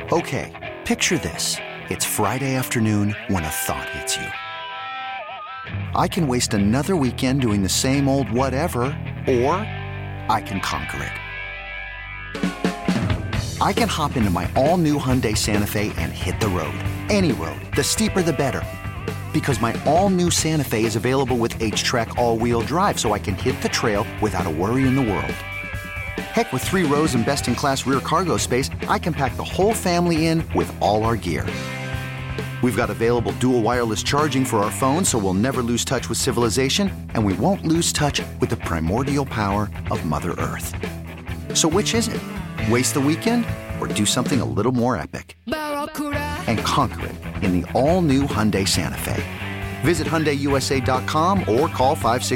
Okay, picture this. It's Friday afternoon when a thought hits you. I can waste another weekend doing the same old whatever, or I can conquer it. I can hop into my all-new Hyundai Santa Fe and hit the road. Any road. The steeper, the better. Because my all-new Santa Fe is available with H-Track all-wheel drive, so I can hit the trail without a worry in the world. Heck, with 3 rows and best-in-class rear cargo space, I can pack the whole family in with all our gear. We've got available dual wireless charging for our phones, so we'll never lose touch with civilization, and we won't lose touch with the primordial power of Mother Earth. So which is it? Waste the weekend or do something a little more epic? And conquer it in the all-new Hyundai Santa Fe. Visit HyundaiUSA.com or call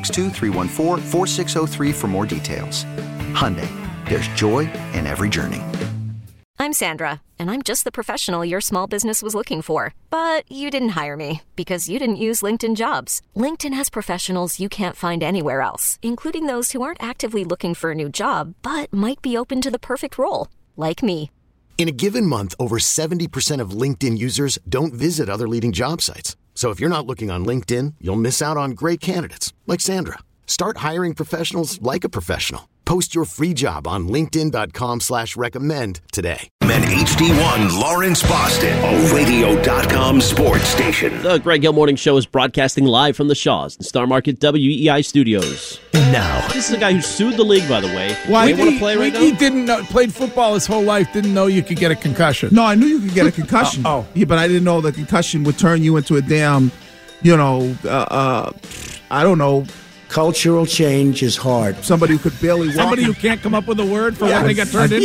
562-314-4603 for more details. Hyundai, there's joy in every journey. I'm Sandra, and I'm just the professional your small business was looking for. But you didn't hire me because you didn't use LinkedIn Jobs. LinkedIn has professionals you can't find anywhere else, including those who aren't actively looking for a new job, but might be open to the perfect role, like me. In a given month, over 70% of LinkedIn users don't visit other leading job sites. So if you're not looking on LinkedIn, you'll miss out on great candidates like Sandra. Start hiring professionals like a professional. Post your free job on linkedin.com/recommend today. And HD1 Lawrence Boston, a radio.com sports station. The Greg Hill Morning Show is broadcasting live from the Shaws and Star Market WEI studios. And now, this is a guy who sued the league, by the way. Why want to play right now? He didn't know, played football his whole life, didn't know you could get a concussion. No, I knew you could get a concussion. Yeah, but I didn't know the concussion would turn you into a damn, I don't know. Cultural change is hard. Somebody who could barely walk. Somebody who can't come up with a word for what they got turned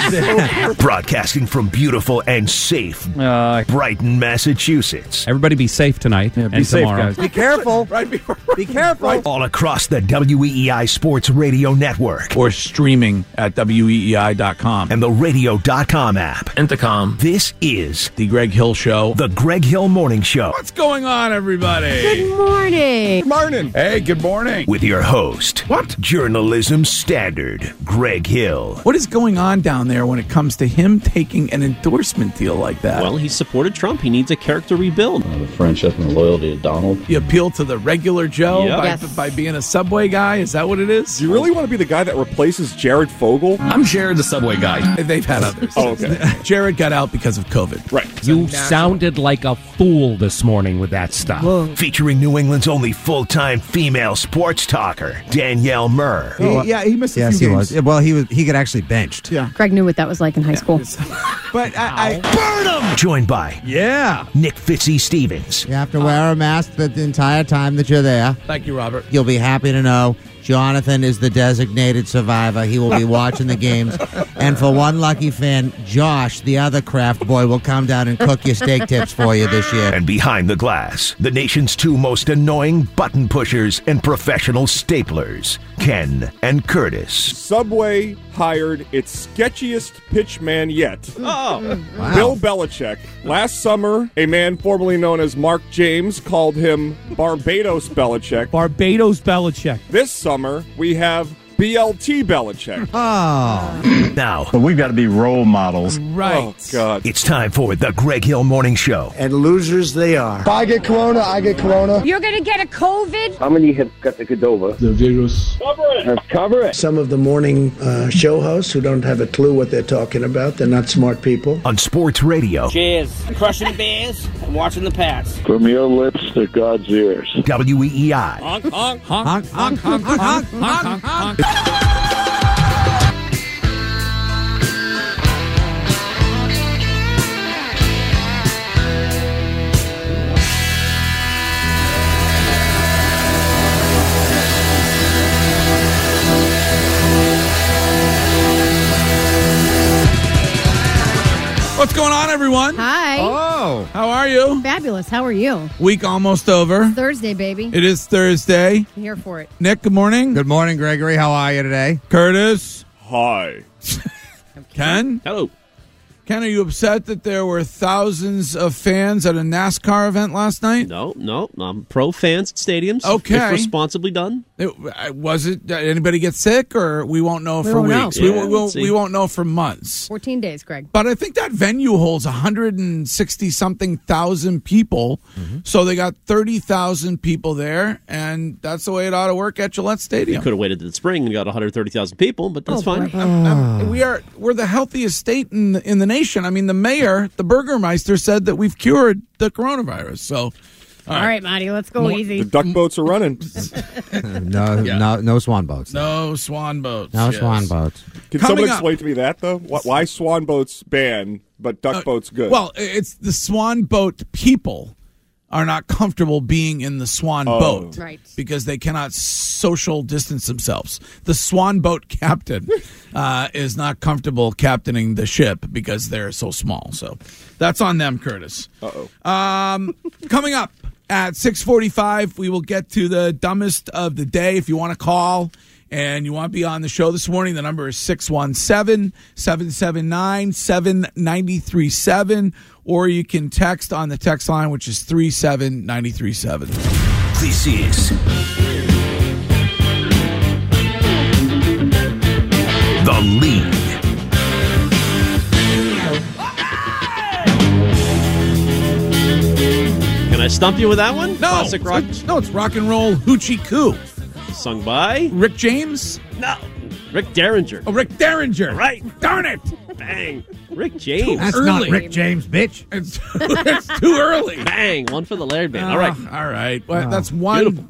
into. Broadcasting from beautiful and safe Brighton, Massachusetts. Everybody be safe tonight and safe, tomorrow. Guys. Be careful. Be careful. All across the WEEI Sports Radio Network. Or streaming at WEEI.com. And the radio.com app. Intercom. This is The Greg Hill Show. The Greg Hill Morning Show. What's going on, everybody? Good morning. Good morning. Hey, good morning. With your host, Journalism Standard, Greg Hill. What is going on down there when it comes to him taking an endorsement deal like that? Well, he supported Trump. He needs a character rebuild. The friendship and the loyalty to Donald. You appeal to the regular Joe Yep. by being a Subway guy? Is that what it is? Do you really want to be the guy that replaces Jared Fogle? I'm Jared the Subway guy. They've had others. Oh, okay. Jared got out because of COVID. Right. You sounded like a fool this morning with that stuff. Featuring New England's only full-time female sports talker, Danielle Murr. He missed a few games. Yes, he was. Well, he got actually benched. Yeah. Greg knew what that was like in high school. But I Burn him! Joined by Nick Fitzy-Stevens. You have to wear a mask the entire time that you're there. Thank you, Robert. You'll be happy to know Jonathan is the designated survivor. He will be watching the games. And for one lucky fan, Josh, the other craft boy, will come down and cook your steak tips for you this year. And behind the glass, the nation's 2 most annoying button pushers and professional staplers, Ken and Curtis. Subway hired its sketchiest pitchman yet. Oh. Wow. Bill Belichick. Last summer, a man formerly known as Mark James called him Barbados Belichick. Barbados Belichick. This summer, we have BLT Belichick. Oh. Now, But we've got to be role models. Right. Oh, God. it's time for the Greg Hill Morning Show. And losers they are. If I get corona, I get corona. You're going to get a COVID? How many have got the Cadova? The virus. Cover it. Some of the morning show hosts who don't have a clue what they're talking about. They're not smart people. On Sports Radio, Cheers. Crushing the Bears and watching the Pats. From your lips to God's ears. WEEI. Honk, honk. Honk, honk, honk, honk, honk, honk. What's going on, everyone? Hi. Oh. How are you? Fabulous. How are you? Week almost over. Thursday, baby. It is Thursday. I'm here for it. Nick, good morning. Good morning, Gregory. How are you today? Curtis. Hi. Ken. Hello. Ken, are you upset that there were thousands of fans at a NASCAR event last night? No. I'm pro fans at stadiums. Okay. If responsibly done. Did anybody get sick, or we won't know for won't know. weeks? Yeah, we won't know for months. 14 days, Greg. But I think that venue holds 160-something thousand people, so they got 30,000 people there, and that's the way it ought to work at Gillette Stadium. You could have waited to the spring and got 130,000 people, but that's fine. We're the healthiest state in the nation. I mean, the mayor, the Burgermeister, said that we've cured the coronavirus. So, all right, Marty, let's go easy. The duck boats are running. No swan boats. No swan boats. No swan boats. Can someone explain to me that, though? Why swan boats banned, but duck boats good? Well, it's the swan boat people are not comfortable being in the swan boat, right? Because they cannot social distance themselves. The swan boat captain is not comfortable captaining the ship because they're so small. So that's on them, Curtis. Coming up at 6:45, we will get to the dumbest of the day. If you want to call and you want to be on the show this morning, the number is 617-779-7937, or you can text on the text line, which is 37937. This is The Lead. Can I stump you with that one? No, Classic rock. it's rock and roll hoochie coo. Sung by Rick James? No, Rick Derringer. Oh, Rick Derringer. Right. Darn it. Bang. Rick James. That's not Rick James, bitch. It's too early. Bang. One for the Laird Band. All right. All right. Well, that's one,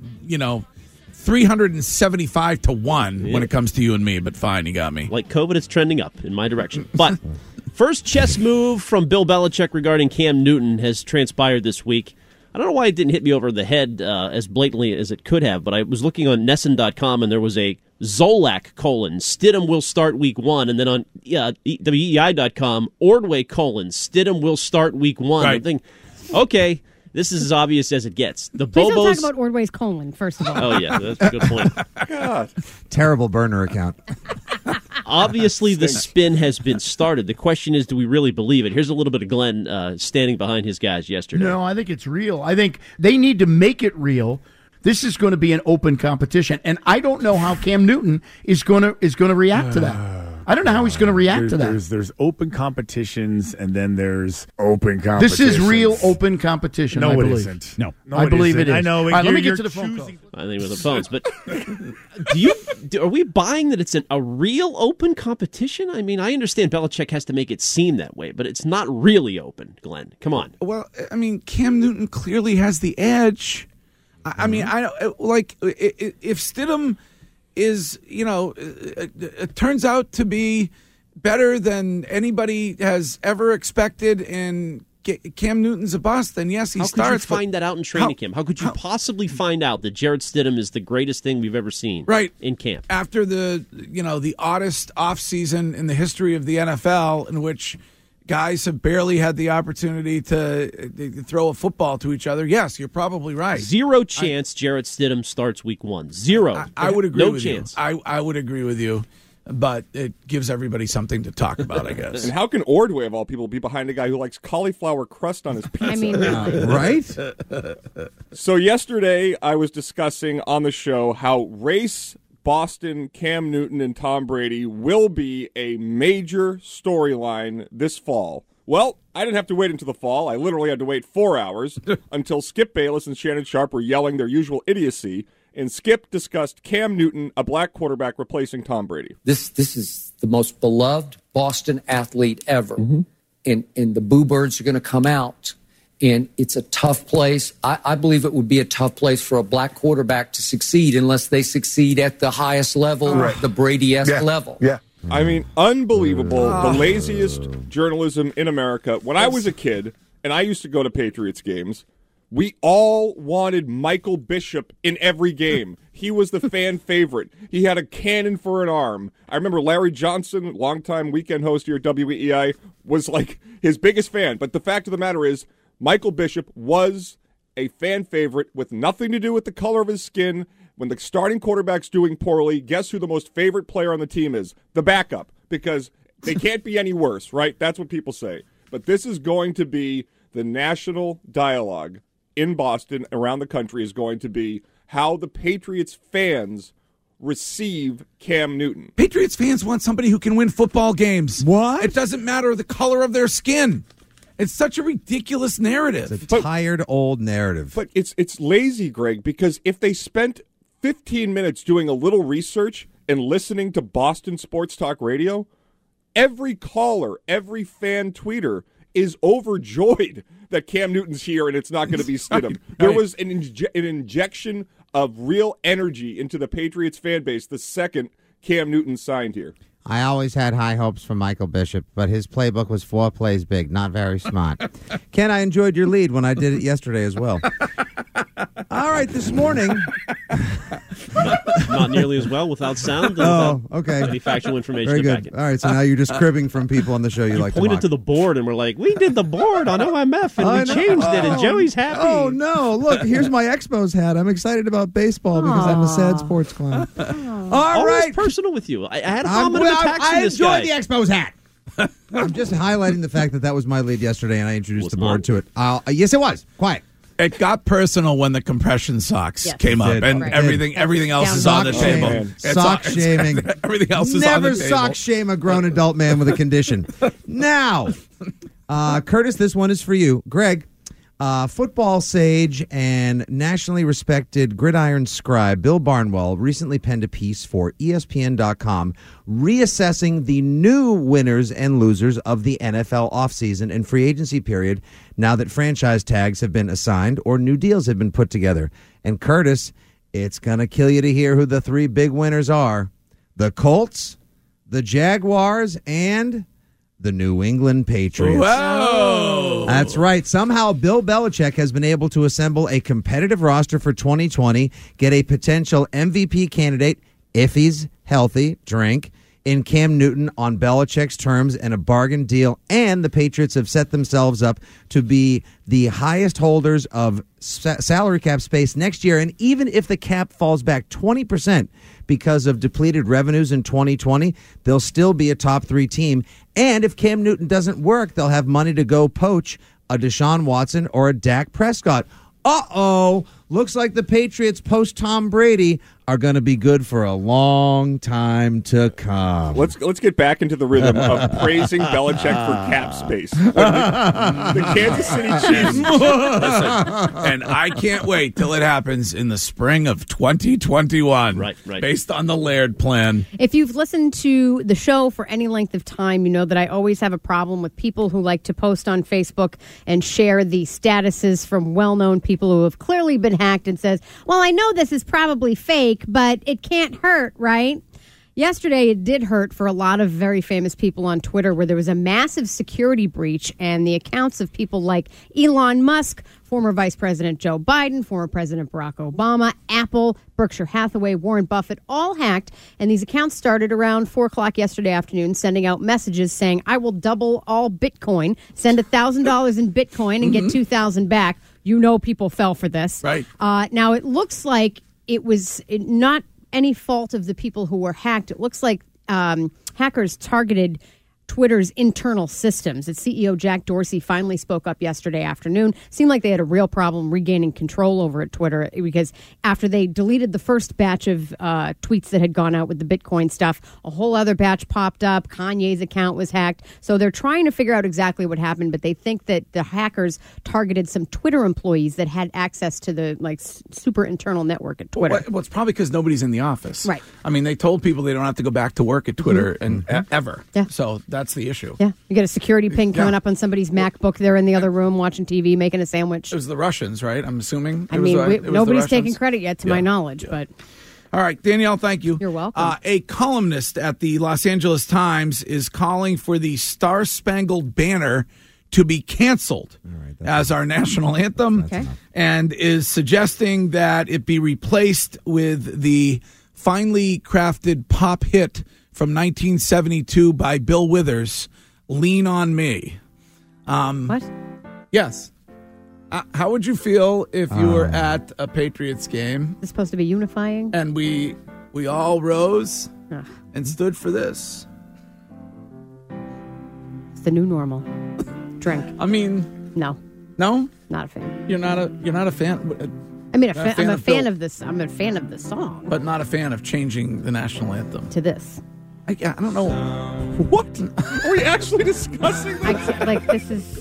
375 to 1 when it comes to you and me, but fine, you got me. Like COVID, it's trending up in my direction. But first chess move from Bill Belichick regarding Cam Newton has transpired this week. I don't know why it didn't hit me over the head as blatantly as it could have, but I was looking on Nesson.com, and there was a Zolak : Stidham will start week 1, and then on WEI.com, Ordway : Stidham will start week 1. Right. I think, okay, this is as obvious as it gets. The Please Bobos. don't talk about Ordway's colon, first of all. Oh, yeah, that's a good point. God. Terrible burner account. Obviously, the spin has been started. The question is, do we really believe it? Here's a little bit of Glenn standing behind his guys yesterday. No, I think it's real. I think they need to make it real. This is going to be an open competition, and I don't know how Cam Newton is going to react to that. I don't know how he's going to react to that. There's open competitions, and then there's open competitions. This is real open competition. No, I believe. it isn't. No, I believe it is. I know. All right, let me get to the phone call. I think with the phones, but are we buying that it's a real open competition? I mean, I understand Belichick has to make it seem that way, but it's not really open, Glenn. Come on. Well, I mean, Cam Newton clearly has the edge. I mean, I don't like if Stidham is, it turns out to be better than anybody has ever expected, and Cam Newton's a bust, then yes, he starts. How could you find that out in training camp? How could you possibly find out that Jarrett Stidham is the greatest thing we've ever seen in camp? After the oddest offseason in the history of the NFL, in which guys have barely had the opportunity to throw a football to each other. Yes, you're probably right. Zero chance Jarrett Stidham starts week 1. Zero. I would agree with chance. you. I would agree with you, but it gives everybody something to talk about, I guess. And how can Ordway, of all people, be behind a guy who likes cauliflower crust on his pizza? I mean, right? So yesterday I was discussing on the show how race Boston, Cam Newton, and Tom Brady will be a major storyline this fall. Well, I didn't have to wait until the fall. I literally had to wait 4 hours until Skip Bayless and Shannon Sharp were yelling their usual idiocy, and Skip discussed Cam Newton, a black quarterback, replacing Tom Brady. This is the most beloved Boston athlete ever, and the Boo Birds are going to come out. And it's a tough place. I believe it would be a tough place for a black quarterback to succeed unless they succeed at the highest level, the Brady-esque level. Yeah. I mean, unbelievable. The laziest journalism in America. When I was a kid, and I used to go to Patriots games, we all wanted Michael Bishop in every game. He was the fan favorite. He had a cannon for an arm. I remember Larry Johnson, longtime weekend host here at WEI, was like his biggest fan. But the fact of the matter is, Michael Bishop was a fan favorite with nothing to do with the color of his skin. When the starting quarterback's doing poorly, guess who the most favorite player on the team is? The backup. Because They can't be any worse, right? That's what people say. But this is going to be the national dialogue in Boston, around the country, is going to be how the Patriots fans receive Cam Newton. Patriots fans want somebody who can win football games. What? It doesn't matter the color of their skin. It's such a ridiculous narrative. It's a tired old narrative. But it's lazy, Greg, because if they spent 15 minutes doing a little research and listening to Boston Sports Talk Radio, every caller, every fan tweeter is overjoyed that Cam Newton's here and it's not going to be Stidham. There was an injection of real energy into the Patriots fan base the second Cam Newton signed here. I always had high hopes for Michael Bishop, but his playbook was 4 plays big, not very smart. Ken, I enjoyed your lead when I did it yesterday as well. All right, this morning. Not nearly as well without sound. Oh, okay. Any factual information Very to back good. it. All right, so now you're just cribbing from people on the show you like to Pointed mock. to the board and we're like, we did the board on OMF and we changed it and Joey's happy. Oh, no. Look, here's my Expos hat. I'm excited about baseball because I'm a sad sports clown. All Always right. personal with you. I had hominem attacks from this guy. the Expos hat. I'm just highlighting the fact that was my lead yesterday, and I introduced the board to it. Yes, it was. Quiet. It got personal when the compression socks came up, and Right. everything else is on the table. Sock shaming. Everything else is on the table. Never sock shame a grown adult man with a condition. Now, Curtis, this one is for you. Greg, football sage and nationally respected gridiron scribe Bill Barnwell recently penned a piece for ESPN.com reassessing the new winners and losers of the NFL offseason and free agency period now that franchise tags have been assigned or new deals have been put together. And Curtis, it's going to kill you to hear who the 3 big winners are. The Colts, the Jaguars, and the New England Patriots. Whoa! That's right. Somehow Bill Belichick has been able to assemble a competitive roster for 2020, get a potential MVP candidate, if he's healthy, in Cam Newton on Belichick's terms and a bargain deal, and the Patriots have set themselves up to be the highest holders of salary cap space next year. And even if the cap falls back 20% because of depleted revenues in 2020, they'll still be a top 3 team. And if Cam Newton doesn't work, they'll have money to go poach a Deshaun Watson or a Dak Prescott. Uh-oh. Looks like the Patriots post Tom Brady are going to be good for a long time to come. Let's get back into the rhythm of praising Belichick for cap space. The Kansas City Chiefs. Listen, and I can't wait till it happens in the spring of 2021. Right. Based on the Laird plan. If you've listened to the show for any length of time, you know that I always have a problem with people who like to post on Facebook and share the statuses from well-known people who have clearly been hacked and says, well, I know this is probably fake, but it can't hurt, right? Yesterday, it did hurt for a lot of very famous people on Twitter where there was a massive security breach and the accounts of people like Elon Musk, former Vice President Joe Biden, former President Barack Obama, Apple, Berkshire Hathaway, Warren Buffett, all hacked. And these accounts started around 4 o'clock yesterday afternoon sending out messages saying, I will double all Bitcoin, send $1,000 in Bitcoin and get $2,000 back. You know people fell for this. Right. Now, it looks like it was not any fault of the people who were hacked. It looks like hackers targeted Twitter's internal systems. Its CEO Jack Dorsey finally spoke up yesterday afternoon. Seemed like they had a real problem regaining control over at Twitter because after they deleted the first batch of tweets that had gone out with the Bitcoin stuff, a whole other batch popped up. Kanye's account was hacked. So they're trying to figure out exactly what happened, but they think that the hackers targeted some Twitter employees that had access to the super internal network at Twitter. Well, it's probably because nobody's in the office. Right. I mean, they told people they don't have to go back to work at Twitter ever. Yeah. So that's the issue. Yeah, you get a security ping coming up on somebody's MacBook. They're in the other room watching TV, making a sandwich. It was the Russians, right? I'm assuming. I mean, nobody's taking credit yet, to my knowledge. But all right, Danielle, thank you. You're welcome. A columnist at the Los Angeles Times is calling for the Star Spangled Banner to be canceled as our national anthem, and is suggesting that it be replaced with the finely crafted pop hit from 1972 by Bill Withers, Lean on Me. What? Yes. How would you feel if you were at a Patriots game? It's supposed to be unifying. And we all rose and stood for this. the new normal. Drink. I mean, no, not a fan. You're not a fan. I mean, Not I'm a fan Bill, of this. I'm a fan of the song. but not a fan of changing the national anthem To this, I don't know. What? Are we actually discussing this? this is.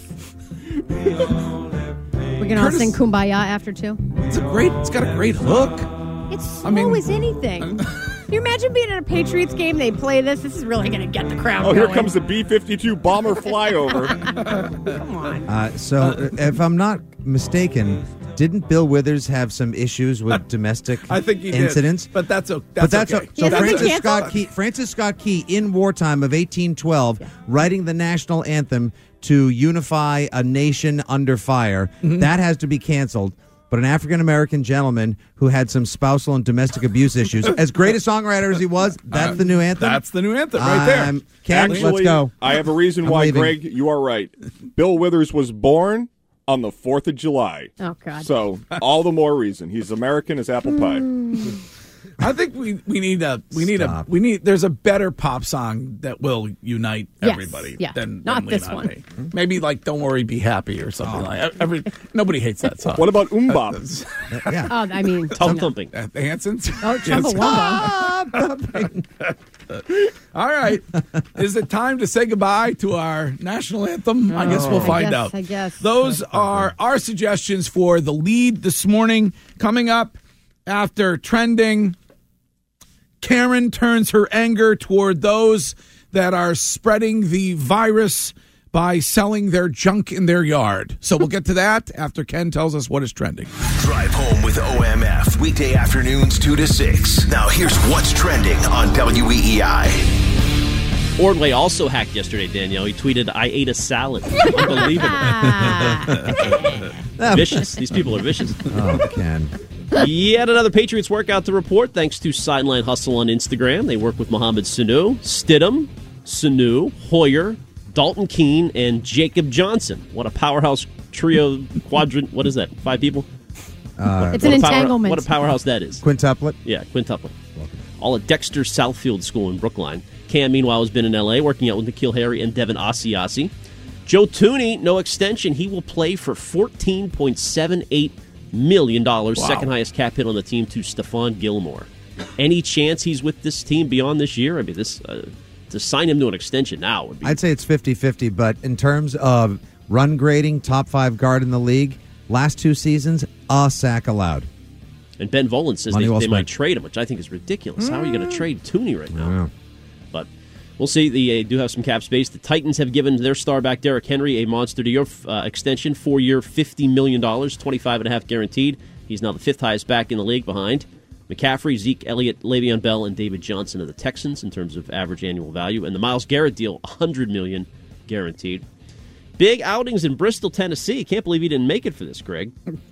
We're gonna all Curtis- sing "Kumbaya" after too. It's got a great hook. It's slow as anything. Can you imagine being at a Patriots game? They play this. This is really going to get the crowd Oh, going. here comes the B-52 bomber flyover. Come on. So, if I'm not mistaken, didn't Bill Withers have some issues with domestic I think he incidents? did, but that's okay. So Francis Scott Key in wartime of 1812, writing the national anthem to unify a nation under fire, that has to be canceled. But an African-American gentleman who had some spousal and domestic abuse issues, as great a songwriter as he was, that's the new anthem? That's the new anthem right there. Ken, Actually, let's go. I have a reason why, Greg, you are right. Bill Withers was born on the 4th of July. Oh, God. So, all the more reason. He's American as apple pie. I think we need there's a better pop song that will unite everybody than not Lean this On one. Me. Maybe like "Don't Worry, Be Happy" or something like that. Nobody hates that song. What about Bop? Yeah. Oh, I mean, Tongue thumping. The Hansons. Oh, Chumbawamba. All right. Is it time to say goodbye to our national anthem? I guess we'll find out. I guess. Those are our suggestions for the lead this morning. Coming up after trending, Karen turns her anger toward those that are spreading the virus by selling their junk in their yard. So we'll get to that after Ken tells us what is trending. Drive home with OMF, weekday afternoons 2 to 6. Now here's what's trending on WEEI. Ordway also hacked yesterday, Danielle. He tweeted, "I ate a salad." Unbelievable. Vicious. These people are vicious. Oh, Ken. Yet another Patriots workout to report thanks to Sideline Hustle on Instagram. They work with Mohamed Sanu, Stidham, Sanu, Hoyer, Dalton Keene, and Jacob Johnson. What a powerhouse trio, quadrant. What is that, 5 people? It's an entanglement. What a powerhouse that is. Quintuplet? Yeah, quintuplet. All at Dexter Southfield School in Brookline. Cam, meanwhile, has been in L.A. working out with N'Keal Harry and Devin Asiasi. Joe Thuney, no extension. He will play for $14.78 million, second highest cap hit on the team to Stephon Gilmore. Any chance he's with this team beyond this year? I mean, this to sign him to an extension now would be... I'd say it's 50-50, but in terms of run grading, top 5 guard in the league, last 2 seasons, a sack allowed. And Ben Volen says Money well they might spent. trade him, which I think is ridiculous. How are you going to trade Thuney right now? But we'll see. They do have some cap space. The Titans have given their star back Derrick Henry a monster-to-year extension, 4-year, $50 million, $25.5 guaranteed. He's now the 5th highest back in the league behind McCaffrey, Zeke Elliott, Le'Veon Bell, and David Johnson of the Texans in terms of average annual value. And the Myles Garrett deal, $100 million guaranteed. Big outings in Bristol, Tennessee. Can't believe he didn't make it for this, Greg.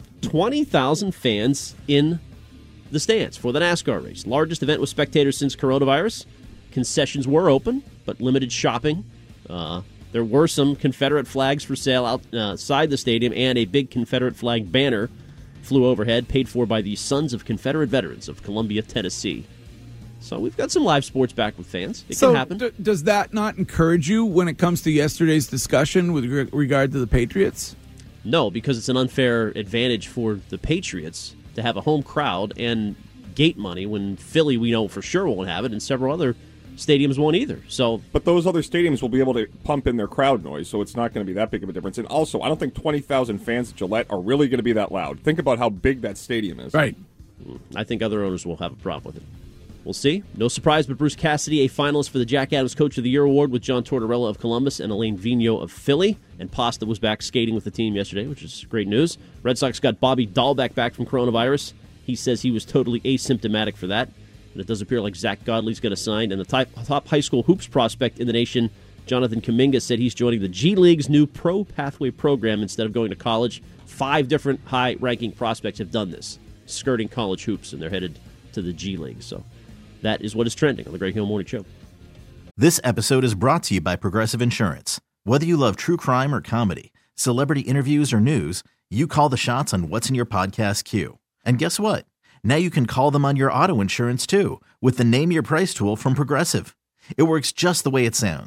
20,000 fans in the stands for the NASCAR race. Largest event with spectators since coronavirus. Concessions were open, but limited shopping. There were some Confederate flags for sale outside the stadium, and a big Confederate flag banner flew overhead, paid for by the Sons of Confederate Veterans of Columbia, Tennessee. So we've got some live sports back with fans. It can happen. Does that not encourage you when it comes to yesterday's discussion with regard to the Patriots? No, because it's an unfair advantage for the Patriots to have a home crowd and gate money when Philly, we know for sure, won't have it, and several other stadiums won't either. But those other stadiums will be able to pump in their crowd noise, so it's not going to be that big of a difference. And also, I don't think 20,000 fans at Gillette are really going to be that loud. Think about how big that stadium is. Right. I think other owners will have a problem with it. We'll see. No surprise, but Bruce Cassidy, a finalist for the Jack Adams Coach of the Year award with John Tortorella of Columbus and Elaine Vigneault of Philly. And Pasta was back skating with the team yesterday, which is great news. Red Sox got Bobby Dahlbeck back from coronavirus. He says he was totally asymptomatic for that. And it does appear like Zach Godley's going to sign. And the top high school hoops prospect in the nation, Jonathan Kuminga, said he's joining the G League's new Pro Pathway program instead of going to college. 5 different high-ranking prospects have done this, skirting college hoops, and they're headed to the G League. So that is what is trending on the Greg Hill Morning Show. This episode is brought to you by Progressive Insurance. Whether you love true crime or comedy, celebrity interviews or news, you call the shots on what's in your podcast queue. And guess what? Now you can call them on your auto insurance too with the Name Your Price tool from Progressive. It works just the way it sounds.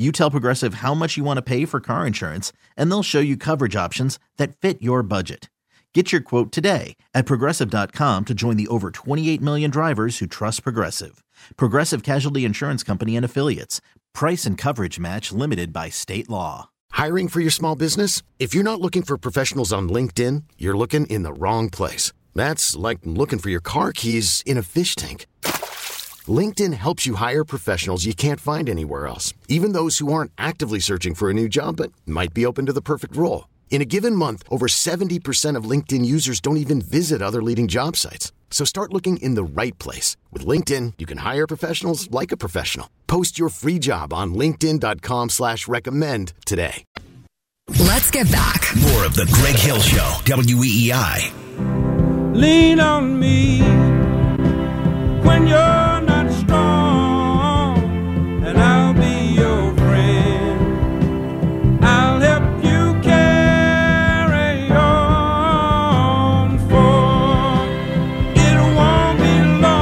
You tell Progressive how much you want to pay for car insurance, and they'll show you coverage options that fit your budget. Get your quote today at Progressive.com to join the over 28 million drivers who trust Progressive. Progressive Casualty Insurance Company and Affiliates. Price and coverage match limited by state law. Hiring for your small business? If you're not looking for professionals on LinkedIn, you're looking in the wrong place. That's like looking for your car keys in a fish tank. LinkedIn helps you hire professionals you can't find anywhere else, even those who aren't actively searching for a new job but might be open to the perfect role. In a given month, over 70% of LinkedIn users don't even visit other leading job sites. So start looking in the right place. With LinkedIn, you can hire professionals like a professional. Post your free job on linkedin.com/recommend today. Let's get back. More of the Greg Hill Show, WEEI. Lean on me when you're not strong, and I'll be your friend. I'll help you carry on, for it won't be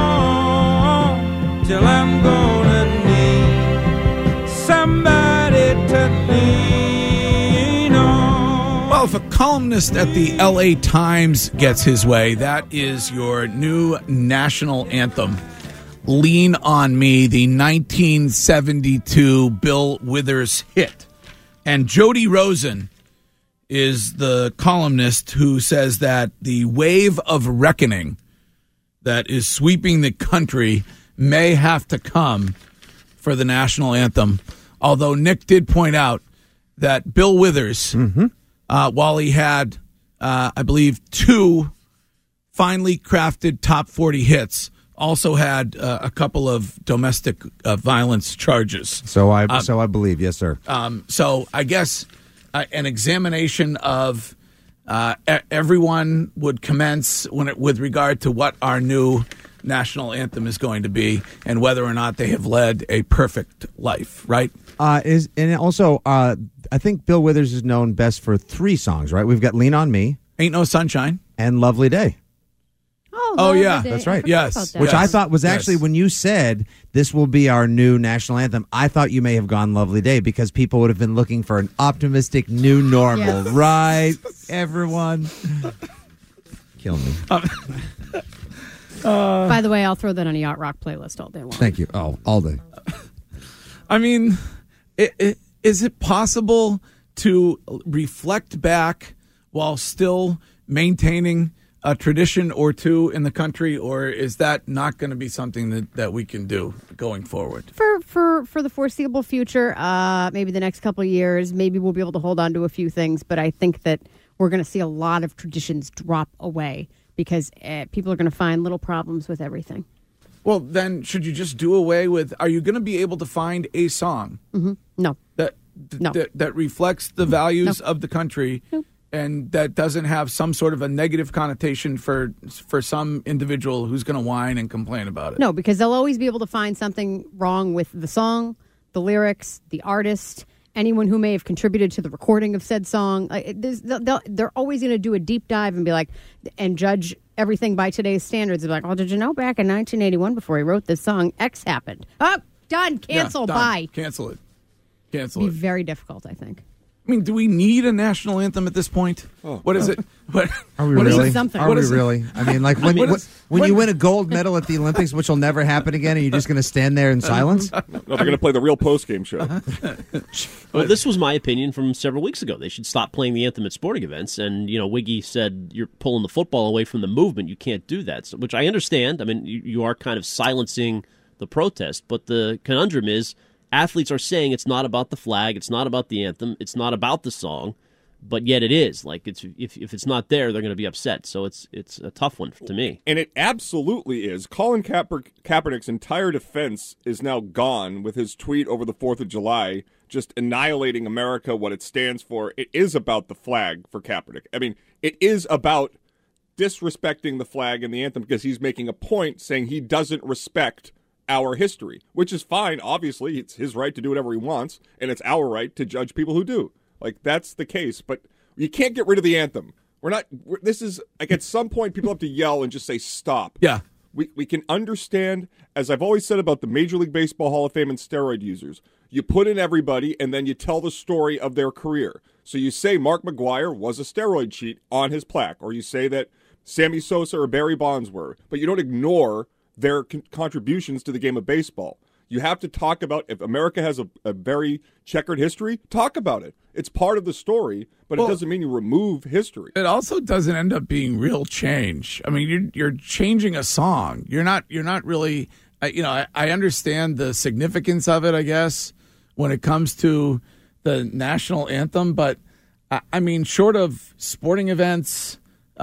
long till I'm gonna need somebody to lean on. Well, if a columnist at the LA Times gets his way, that is your new national anthem, Lean on Me, the 1972 Bill Withers hit. And Jody Rosen is the columnist who says that the wave of reckoning that is sweeping the country may have to come for the national anthem. Although Nick did point out that Bill Withers, while he had, I believe, 2 finely crafted top 40 hits, also had a couple of domestic violence charges. So I believe, yes, sir. So I guess an examination of everyone would commence with regard to what our new national anthem is going to be and whether or not they have led a perfect life, right? I think Bill Withers is known best for 3 songs, right? We've got Lean on Me, Ain't No Sunshine, and Lovely Day. Oh yeah, that's right. Yes, which I thought was actually when you said this will be our new national anthem, I thought you may have gone Lovely Day because people would have been looking for an optimistic new normal, right? Everyone, kill me. By the way, I'll throw that on a yacht rock playlist all day long. Thank you. Oh, all day. I mean, is it possible to reflect back while still maintaining a tradition or two in the country, or is that not going to be something that we can do going forward? For the foreseeable future, maybe the next couple of years, maybe we'll be able to hold on to a few things, but I think that we're going to see a lot of traditions drop away because people are going to find little problems with everything. Well, then should you just do away with, are you going to be able to find a song No. that reflects the values of the country and that doesn't have some sort of a negative connotation for some individual who's going to whine and complain about it? No, because they'll always be able to find something wrong with the song, the lyrics, the artist, anyone who may have contributed to the recording of said song. They're always going to do a deep dive and be like, and judge everything by today's standards. They're like, oh, did you know back in 1981 before he wrote this song, X happened? Oh, done. Cancel. Done. Bye. Cancel it. It'd be very difficult, I think. I mean, do we need a national anthem at this point? What is it? Are we really? Are we really? I mean, like when you win a gold medal at the Olympics, which will never happen again, are you just going to stand there in silence? No, they're going to play the real post-game show. Well, this was my opinion from several weeks ago. They should stop playing the anthem at sporting events. And, Wiggy said, you're pulling the football away from the movement. You can't do that, which I understand. I mean, you are kind of silencing the protest. But the conundrum is, athletes are saying it's not about the flag, it's not about the anthem, it's not about the song, but yet it is. Like, if it's not there, they're going to be upset. So it's a tough one to me. And it absolutely is. Colin Kaepernick's entire defense is now gone with his tweet over the 4th of July, just annihilating America, what it stands for. It is about the flag for Kaepernick. I mean, it is about disrespecting the flag and the anthem because he's making a point saying he doesn't respect our history, which is fine. Obviously, it's his right to do whatever he wants, and it's our right to judge people who do. Like, that's the case, but you can't get rid of the anthem. This is, like, at some point, people have to yell and just say, stop. Yeah. We can understand, as I've always said about the Major League Baseball Hall of Fame and steroid users, you put in everybody and then you tell the story of their career. So you say Mark McGwire was a steroid cheat on his plaque, or you say that Sammy Sosa or Barry Bonds were, but you don't ignore their contributions to the game of baseball. You have to talk about, if America has a very checkered history, talk about it. It's part of the story, but it doesn't mean you remove history. It also doesn't end up being real change. I mean, you're changing a song. You're not really. I understand the significance of it, I guess, when it comes to the national anthem. But I mean, short of sporting events,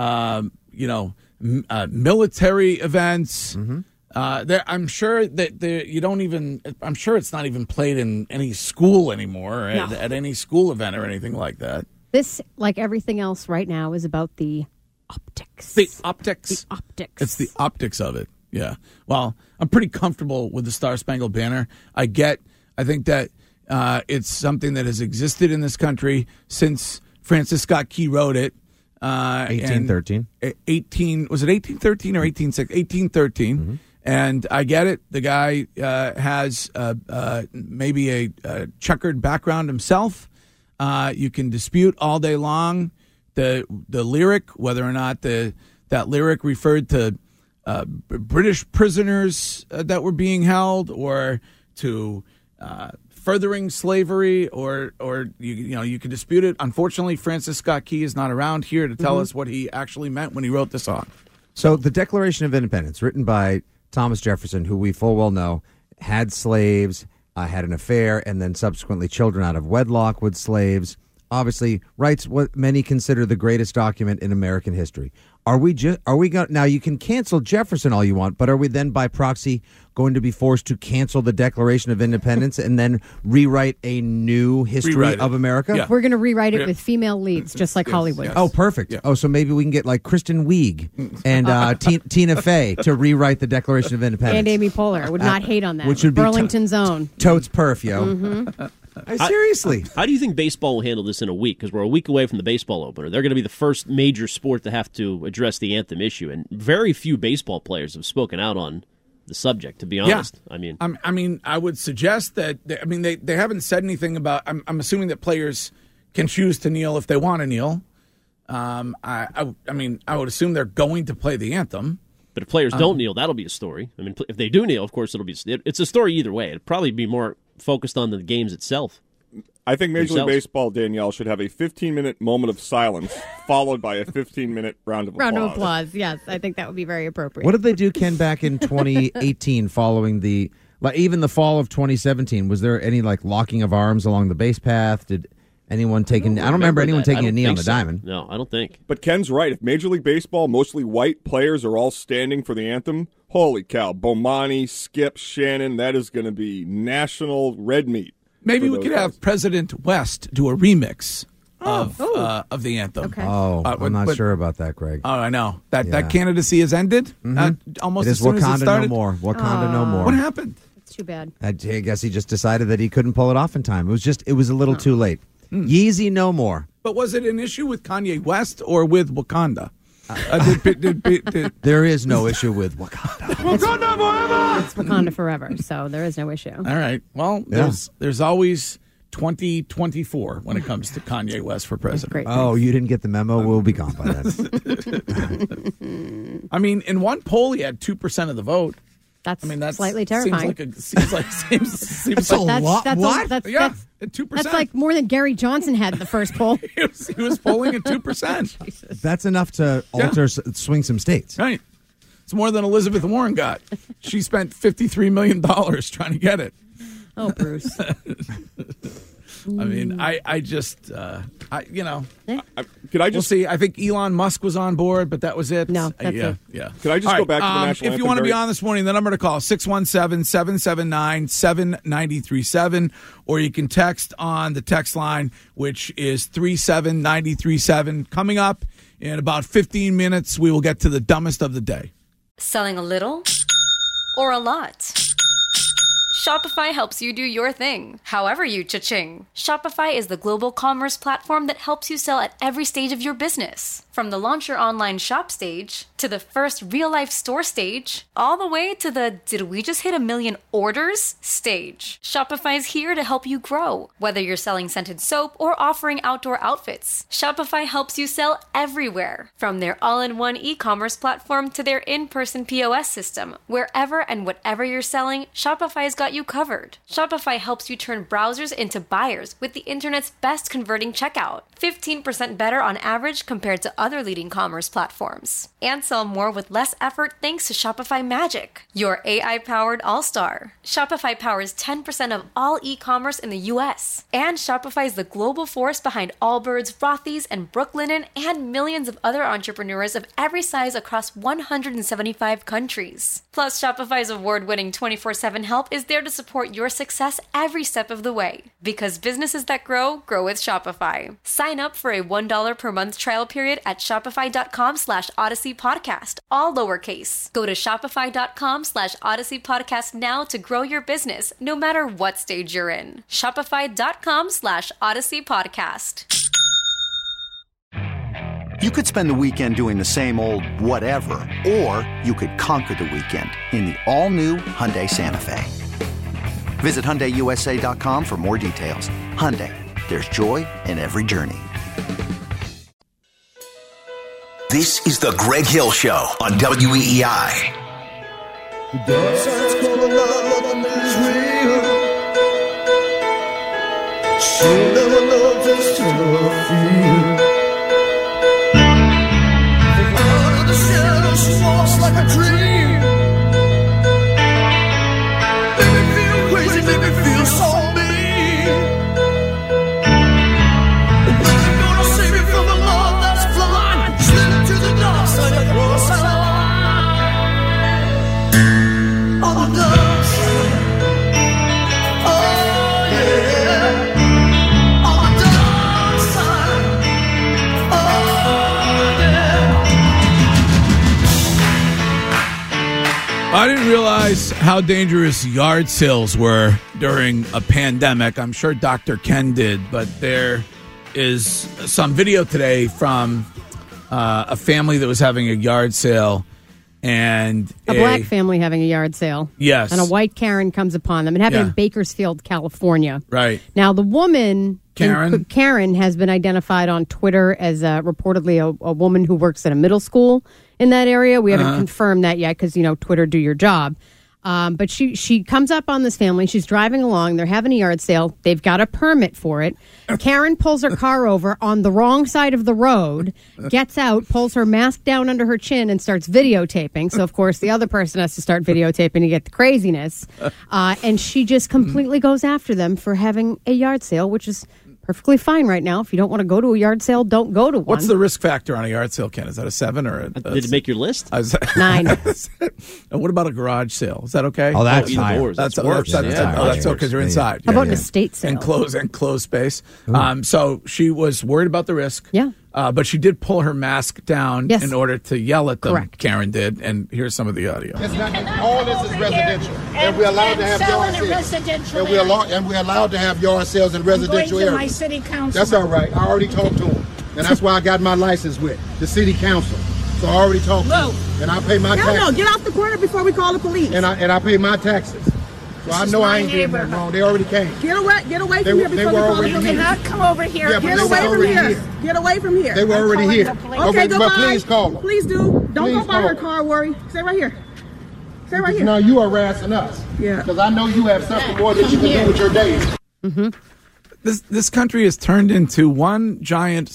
military events. Mm-hmm. I'm sure that you don't even. I'm sure it's not even played in any school anymore, at any school event or anything like that. This, like everything else right now, is about the optics. The optics. The optics. It's the optics of it. Yeah. Well, I'm pretty comfortable with the Star-Spangled Banner. I think that it's something that has existed in this country since Francis Scott Key wrote it. 1813. Was it 1813 or 1813? Mm-hmm. And I get it. The guy has maybe a checkered background himself. You can dispute all day long the lyric, whether or not that lyric referred to British prisoners that were being held, or to furthering slavery, or you can dispute it. Unfortunately, Francis Scott Key is not around here to tell us what he actually meant when he wrote the song. So the Declaration of Independence, written by Thomas Jefferson, who we full well know had slaves, had an affair, and then subsequently children out of wedlock with slaves, obviously writes what many consider the greatest document in American history. Now you can cancel Jefferson all you want, but are we then by proxy going to be forced to cancel the Declaration of Independence and then rewrite a new history of America? Yeah. We're going to rewrite it with female leads, just like Hollywood. Yes. Oh, perfect. Yeah. Oh, so maybe we can get like Kristen Wiig and Tina Fey to rewrite the Declaration of Independence. And Amy Poehler. I would not hate on that. Which would be Burlington's own. Totes perf, yo. Mm-hmm. Seriously. How do you think baseball will handle this in a week? Because we're a week away from the baseball opener. They're going to be the first major sport to have to address the anthem issue, and very few baseball players have spoken out on the subject, to be honest. Yeah. I would suggest that they haven't said anything about. I'm assuming that players can choose to kneel if they want to kneel. I would assume they're going to play the anthem. But if players don't kneel, that'll be a story. I mean, if they do kneel, of course, it's a story either way. It'd probably be more focused on the games itself. I think Major League Baseball, Danielle, should have a 15-minute moment of silence followed by a 15-minute round of applause. Round of applause, yes. I think that would be very appropriate. What did they do, Ken, back in 2018 following even the fall of 2017? Was there any locking of arms along the base path? Did anyone take I don't remember anyone taking a knee on the diamond. No, I don't think. But Ken's right. If Major League Baseball, mostly white players, are all standing for the anthem, holy cow. Bomani, Skip, Shannon, that is going to be national red meat. Maybe we could have President West do a remix of the anthem. Okay. Oh, I'm not sure about that, Greg. Oh, I know. That candidacy has ended almost as soon as it started. No more. Wakanda no more. What happened? It's too bad. I guess he just decided that he couldn't pull it off in time. It was a little too late. Yeezy no more. But was it an issue with Kanye West or with Wakanda? There is no issue with Wakanda. Wakanda forever! It's Wakanda forever, so there is no issue. All right. Well, there's always 2024 when it comes to Kanye West for president. Oh, you didn't get the memo? We'll be gone by then. I mean, in one poll, he had 2% of the vote. That's slightly terrifying. Seems like a lot. What? That's 2%. That's like more than Gary Johnson had in the first poll. he was polling at 2%. That's enough to swing some states. Right. It's more than Elizabeth Warren got. She spent $53 million trying to get it. Oh, Bruce. I mean, I just, Could I just we'll see? I think Elon Musk was on board, but that was it. No, that's it. Yeah. Could I just go back to the national anthem? If you want to be on this morning, the number to call 617-779-7937, or you can text on the text line, which is 37937. Coming up in about 15 minutes, we will get to the dumbest of the day. Selling a little or a lot? Shopify helps you do your thing, however you cha-ching. Shopify is the global commerce platform that helps you sell at every stage of your business. From the launch your online shop stage, to the first real-life store stage, all the way to the did we just hit 1 million orders stage. Shopify's here to help you grow. Whether you're selling scented soap or offering outdoor outfits, Shopify helps you sell everywhere. From their all-in-one e-commerce platform to their in-person POS system, wherever and whatever you're selling, Shopify's got you covered. Shopify helps you turn browsers into buyers with the internet's best converting checkout. 15% better on average compared to other leading commerce platforms. And sell more with less effort thanks to Shopify Magic, your AI-powered all-star. Shopify powers 10% of all e-commerce in the U.S. And Shopify is the global force behind Allbirds, Rothy's, and Brooklinen, and millions of other entrepreneurs of every size across 175 countries. Plus, Shopify's award-winning 24/7 help is there to support your success every step of the way. Because businesses that grow, grow with Shopify. Sign up for a $1 per month trial period at shopify.com/Odyssey Podcast, all lowercase. Go to shopify.com/Odyssey Podcast now to grow your business, no matter what stage you're in. Shopify.com/Odyssey Podcast. You could spend the weekend doing the same old whatever, or you could conquer the weekend in the all-new Hyundai Santa Fe. Visit HyundaiUSA.com for more details. Hyundai, there's joy in every journey. This is the Greg Hill Show on WEEI. She'll never know just how I feel. Out of the shadow, she walks like a dream. Make me feel crazy, make me feel so mean. Nothing gonna save me from the love that's blind. Slip to the dark side across the line. On the dark side. Oh yeah. I didn't realize how dangerous yard sales were during a pandemic. I'm sure Dr. Ken did, but there is some video today from a family that was having a yard sale. And a black family having a yard sale. Yes. And a white Karen comes upon them. It happened in Bakersfield, California. Right. Now, the woman, Karen has been identified on Twitter as reportedly a woman who works at a middle school in that area. We haven't confirmed that yet because, Twitter, do your job. But she comes up on this family. She's driving along. They're having a yard sale. They've got a permit for it. Karen pulls her car over on the wrong side of the road, gets out, pulls her mask down under her chin, and starts videotaping. So, of course, the other person has to start videotaping to get the craziness. And she just completely goes after them for having a yard sale, which is perfectly fine right now. If you don't want to go to a yard sale, don't go to one. What's the risk factor on a yard sale, Ken? Is that a 7 or a... Did it make your list? 9. And what about a garage sale? Is that okay? Oh, that's higher. That's worse. That's okay because you're inside. How about an estate sale? Enclosed space. So she was worried about the risk. Yeah. But she did pull her mask down in order to yell at them. Correct. Karen did. And here's some of the audio. All this is residential. And we're allowed to have yard sales. And we're allowed to have yard sales in residential areas. My city council. That's all right. I already talked to him. And that's why I got my license with the city council. So I already talked to him. And I pay my taxes. No, get off the corner before we call the police. And I pay my taxes. So I know I ain't doing nothing wrong. They already came. Get away from here before we call the police. Not come over here. Yeah, Get away from here. Get away from here. They were already here. Okay, goodbye. But please call them. Please do. Don't Please go by her call. car, Worry. Stay right here. Stay right here. Now you are harassing us. Yeah. Because I know you have something more that you can do with your days. Mm-hmm. This country has turned into one giant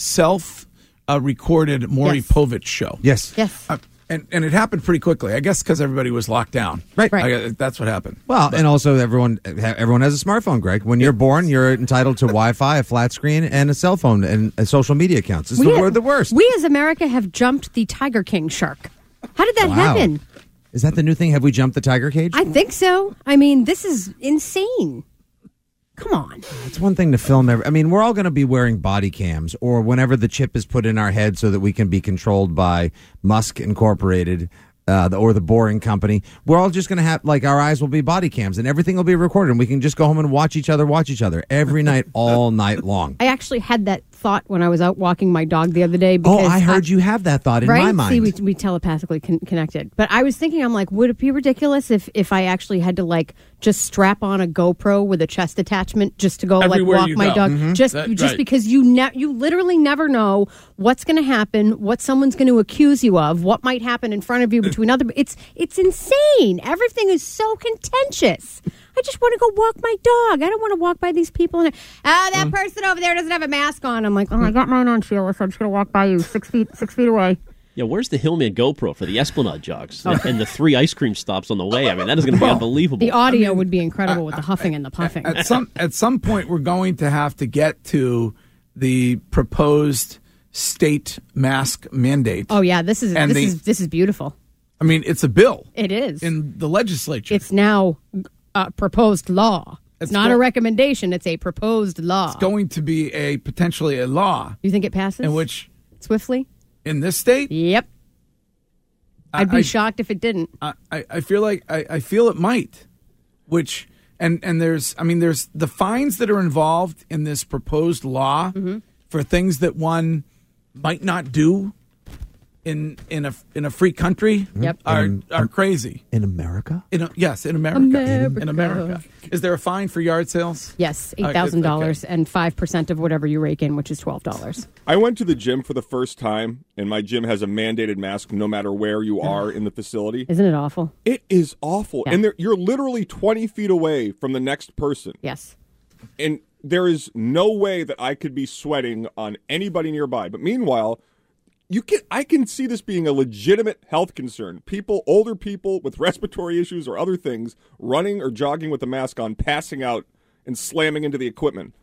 self-recorded Maury Povich show. Yes. Yes. And it happened pretty quickly, I guess, because everybody was locked down. Right. That's what happened. Well, and also everyone has a smartphone, Greg. When you're born, you're entitled to Wi-Fi, a flat screen, and a cell phone and social media accounts. It's the worst. We as America have jumped the Tiger King shark. How did that happen? Is that the new thing? Have we jumped the tiger cage? I think so. I mean, this is insane. Come on. It's one thing to film we're all going to be wearing body cams or whenever the chip is put in our head so that we can be controlled by Musk Incorporated. or the Boring Company. We're all just going to have, like, our eyes will be body cams and everything will be recorded, and we can just go home and watch each other every night, all night long. I actually had that thought when I was out walking my dog the other day. Because I heard you have that thought in my mind. See, we telepathically connected. But I was thinking, I'm like, would it be ridiculous if I actually had to, like, just strap on a GoPro with a chest attachment just to go Everywhere like walk my dog? Mm-hmm. Just right. because you literally never know what's going to happen, what someone's going to accuse you of, what might happen in front of you between other. It's insane. Everything is so contentious. I just want to go walk my dog. I don't want to walk by these people. And that person over there doesn't have a mask on. I'm like, I got mine on, Sheila, so I'm just going to walk by you 6 feet away. Yeah, where's the Hillman GoPro for the Esplanade jogs and the 3 ice cream stops on the way? I mean, that is going to be unbelievable. The audio would be incredible with the huffing and the puffing. At some point, we're going to have to get to the proposed state mask mandate. Oh yeah, this is beautiful. I mean, it's a bill. It is in the legislature. It's now proposed law. It's not a recommendation. It's a proposed law. It's going to be potentially a law. You think it passes? In which swiftly? In this state? Yep. I'd be shocked if it didn't. I feel like I feel it might. Which and there's the fines that are involved in this proposed law for things that one might not do in a free country are crazy. In America? Yes, in America. In America. Is there a fine for yard sales? Yes, $8,000 and 5% of whatever you rake in, which is $12. I went to the gym for the first time, and my gym has a mandated mask no matter where you are in the facility. Isn't it awful? It is awful. Yeah. And you're literally 20 feet away from the next person. Yes. And there is no way that I could be sweating on anybody nearby. But meanwhile, I can see this being a legitimate health concern. Older people with respiratory issues or other things, running or jogging with a mask on, passing out and slamming into the equipment.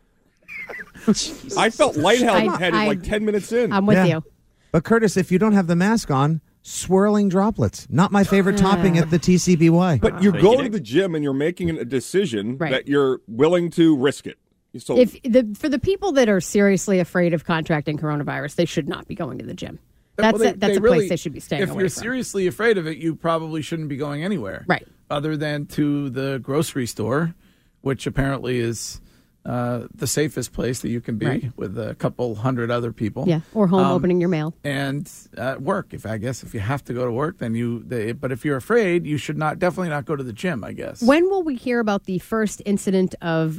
I felt lightheaded like 10 minutes in. I'm with you. But Curtis, if you don't have the mask on, swirling droplets. Not my favorite topping at the TCBY. But you go to the gym and you're making a decision that you're willing to risk it. So for the people that are seriously afraid of contracting coronavirus, they should not be going to the gym. That's a place they should be staying away from. If you're seriously afraid of it, you probably shouldn't be going anywhere. Right. Other than to the grocery store, which apparently is the safest place that you can be with a couple hundred other people. Yeah, or home opening your mail. And work. If you have to go to work, then but if you're afraid, you should definitely not go to the gym, I guess. When will we hear about the first incident of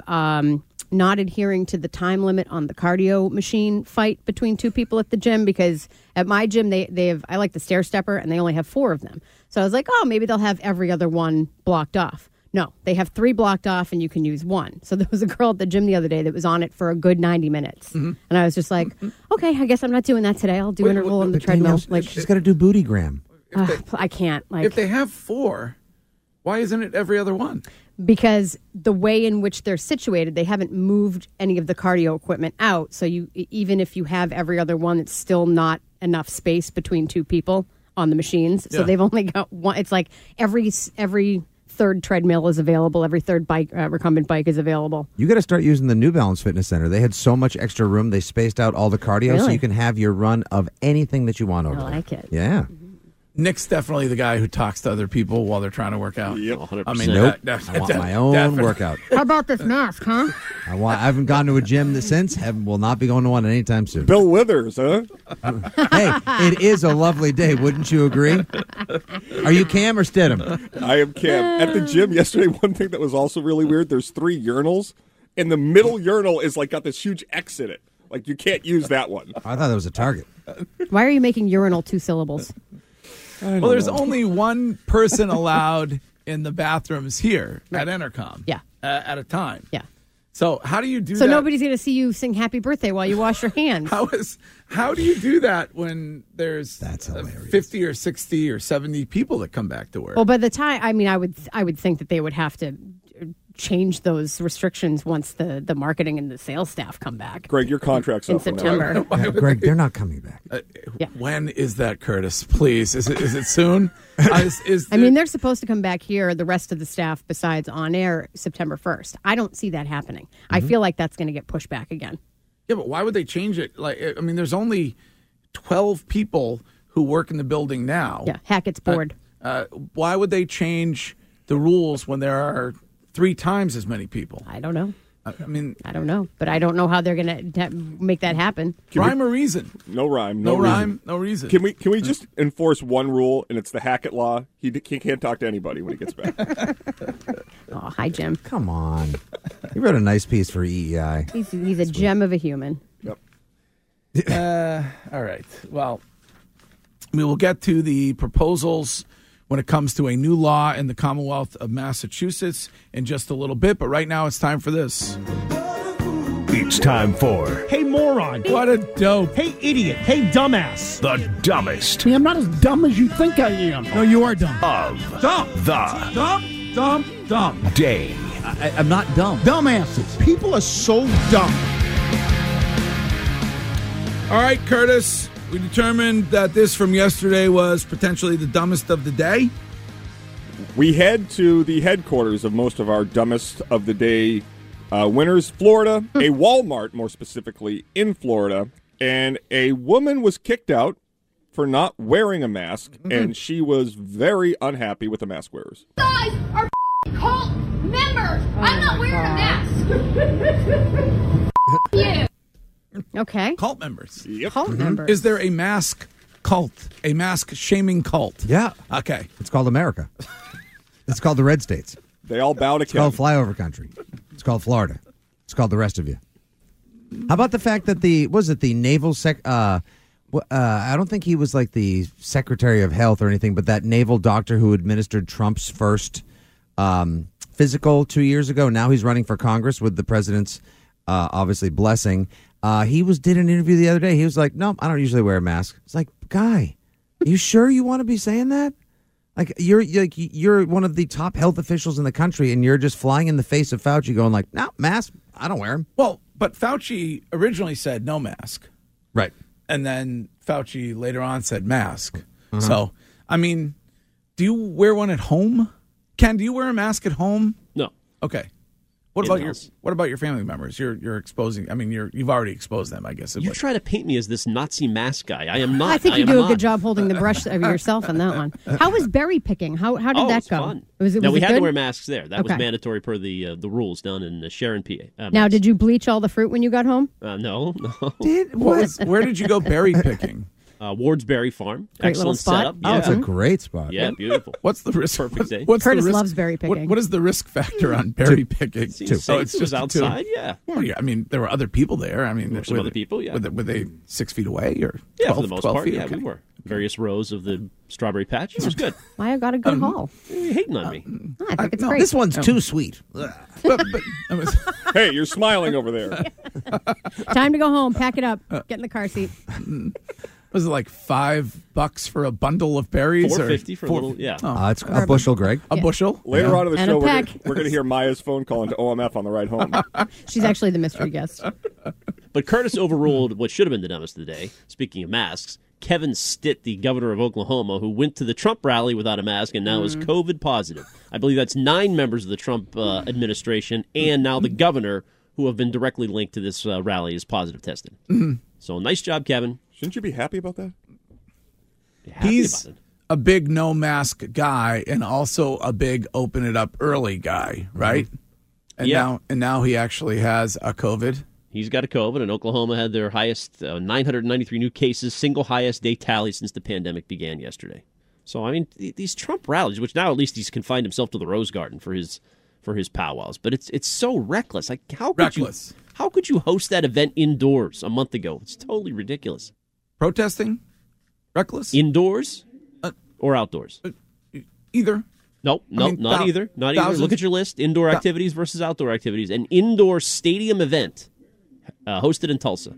not adhering to the time limit on the cardio machine fight between two people at the gym? Because at my gym, I like the stair stepper, and they only have 4 of them. So I was like, maybe they'll have every other one blocked off. No, they have 3 blocked off, and you can use 1. So there was a girl at the gym the other day that was on it for a good 90 minutes. Mm-hmm. And I was just like, okay, I guess I'm not doing that today. I'll do interval on the treadmill. She's got to do bootygram. I can't. If they have 4, why isn't it every other one? Because the way in which they're situated, they haven't moved any of the cardio equipment out. So even if you have every other one, it's still not enough space between 2 people on the machines. So they've only got 1. It's like every third treadmill is available. Every third bike, recumbent bike is available. You got to start using the New Balance Fitness Center. They had so much extra room. They spaced out all the cardio so you can have your run of anything that you want over there. I like it. Yeah. Nick's definitely the guy who talks to other people while they're trying to work out. Yep, 100%. I mean, nope. I want my own workout. How about this mask, huh? I haven't gone to a gym since. Will not be going to one anytime soon. Bill Withers, huh? Hey, it is a lovely day. Wouldn't you agree? Are you Cam or Stidham? I am Cam. At the gym yesterday, one thing that was also really weird, there's 3 urinals, and the middle urinal is got this huge X in it. Like, you can't use that one. I thought that was a Target. Why are you making urinal 2 syllables? Well, there's only one person allowed in the bathrooms here at Entercom. Yeah. At a time. Yeah. So how do you do that? So nobody's going to see you sing happy birthday while you wash your hands. How do you do that when there's 50 or 60 or 70 people that come back to work? Well, by the time, I would think that they would have to change those restrictions once the marketing and the sales staff come back. Greg, your contract's in up September. Greg, they're not coming back. When is that, Curtis? Please, is it soon? They're supposed to come back here, the rest of the staff besides on air, September 1st. I don't see that happening. Mm-hmm. I feel like that's going to get pushed back again. Yeah, but why would they change it? There's only 12 people who work in the building now. Yeah, Hackett's board. Why would they change the rules when there are 3 times as many people? I don't know. I mean, I don't know, but I don't know how they're going to make that happen. Rhyme or reason? No rhyme. No rhyme. No reason. Can we just enforce one rule, and it's the Hackett law? He can't talk to anybody when he gets back. Oh, hi, Jim. Come on. He wrote a nice piece for EEI. He's a gem of a human. Yep. All right. Well, we will get to the proposals when it comes to a new law in the Commonwealth of Massachusetts in just a little bit. But right now it's time for this. It's time for Hey, moron. What a dope. Hey, idiot. Hey, dumbass. the dumbest See, I'm not as dumb as you think I am. No, you are dumb. of Dumb. the Dumb. day. I'm not dumb. Dumbasses. People are so dumb. All right, Curtis. We determined that this from yesterday was potentially the dumbest of the day. We head to the headquarters of most of our dumbest of the day winners, Florida, a Walmart more specifically in Florida, and a woman was kicked out for not wearing a mask, and she was very unhappy with the mask wearers. Guys are cult members. I'm not wearing a mask. You. Okay. Cult members. Yep. Cult members. Is there a mask cult? A mask shaming cult? Yeah. Okay. It's called America. It's called the Red States. They all bow to It's called Kevin. flyover country. It's called Florida. It's called the rest of you. How about the fact that the naval I don't think he was like the Secretary of Health or anything, but that naval doctor who administered Trump's first physical 2 years ago. Now he's running for Congress with the president's obviously blessing. He did an interview the other day. He was like, "No, I don't usually wear a mask." It's like, guy, are you sure you want to be saying that? Like you're one of the top health officials in the country, and you're just flying in the face of Fauci, going like, "No, mask, I don't wear them." Well, but Fauci originally said no mask. Right. And then Fauci later on said mask. So, I mean, do you wear one at home? Ken, do you wear a mask at home? No. Okay. What about your family members? You're exposing. I mean, you've already exposed them, I guess. You try to paint me as this Nazi mask guy. I am not. I think you do am a good not. job holding the brush of yourself on that one. How was berry picking? How did Oh, that it's go? fun. Was now, we had good? to wear masks there. That was Okay. mandatory per the rules down in Sharon, PA. Now, did you bleach all the fruit when you got home? No. Where did you go berry picking? Wardsberry Farm. Great little Excellent spot. setup. Oh, it's a great spot. Yeah, beautiful. What's the risk? Perfect day. What's Curtis the risk, loves berry picking. What is the risk factor on berry picking? Seems safe. It was outside, yeah. Well, yeah. I mean, there were other people there. I mean, There were some other people, yeah. Were they 6 feet away or 12, Yeah, for the most 12 part. feet? Yeah, Okay. we were. Various rows of the strawberry patch. It was good. I got a good haul. You're hating on me. I think it's no, great. This one's too sweet. Hey, you're smiling over there. Time to go home. Pack it up. Get in the car seat. Was it like $5 for a bundle of berries? $4.50 for a little, yeah. It's a bushel, Greg. A bushel? Later on in the And a show, peck. we're going to hear Maya's phone call into OMF on the ride home. She's actually the mystery guest. But Curtis overruled what should have been the dumbest of the day. Speaking of masks, Kevin Stitt, the governor of Oklahoma, who went to the Trump rally without a mask and now is COVID positive. I believe that's 9 members of the Trump administration and now the governor who have been directly linked to this rally is positive tested. So nice job, Kevin. Shouldn't you be happy about that? He's a big no mask guy and also a big open it up early guy, right? And now he actually has a COVID. He's got a COVID, and Oklahoma had their highest 993 new cases, single highest day tally since the pandemic began yesterday. So, I mean, these Trump rallies, which now at least he's confined himself to the Rose Garden for his powwows, but it's so reckless. Like, how could you host that event indoors a month ago? It's totally ridiculous. Protesting? Reckless? Indoors or outdoors? Either. Nope, not either. Not either. Look at your list. Indoor activities versus outdoor activities. An indoor stadium event hosted in Tulsa.